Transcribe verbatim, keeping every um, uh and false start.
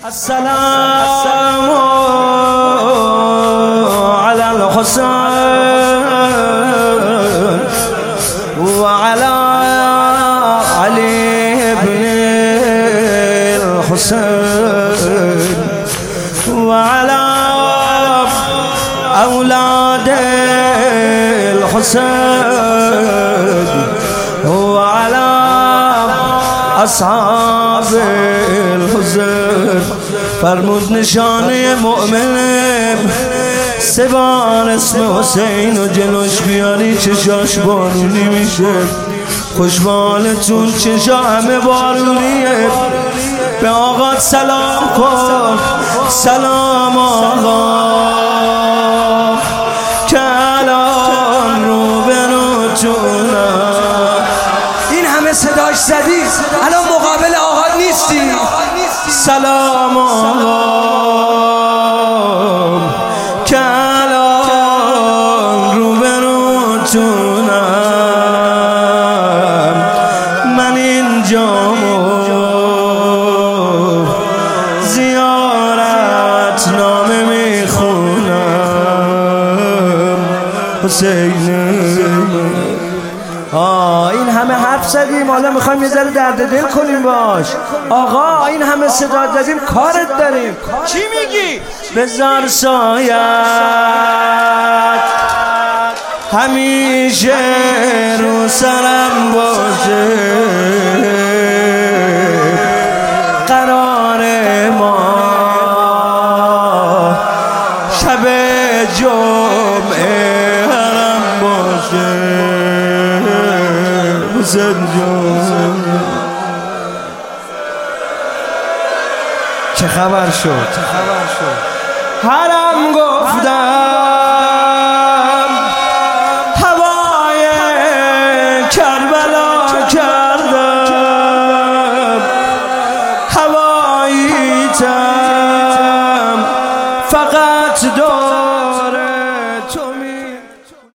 السلام على الحسين وعلى علي بن الحسين وعلى أولاد الحسين وعلى أصحاب الحسين. فرمود نشانه مؤمن سبان اسم حسین و جلوش بیاری چشاش بارونی میشه. خوشبالتون چشا همه بارونیه. به آقا سلام کن. سلام آقا که الان رو به روتونم. این همه صداش زدی الان مقابل آقا نیستی. سلام آقا که الان رو به روتونم. من اینجامو زیارت نامه میخونم. حسین آه این همه حرف زدیم، حالا میخوایم یه ذره درد دل کنیم باش. آقا این همه صدا زدیم، کارت داریم. چی میگی؟ بذار سایت همیشه رو سرم باشه. قرار ما شب جمعه حرم باشه. چه خبر شد؟ چه خبر شد؟ حرم گفتم هوای کربلا کردم. هواییتم فقط دو